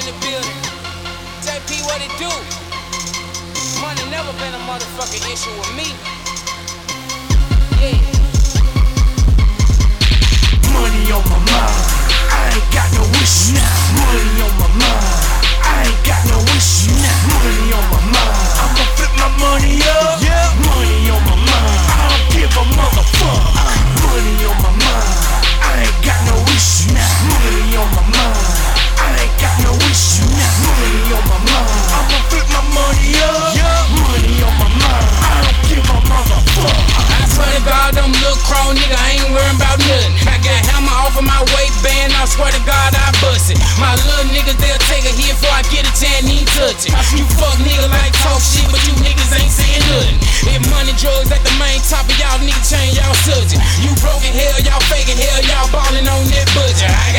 in the building. JP, what it do? Money never been a motherfucking issue with me. Yeah. Money on my mind.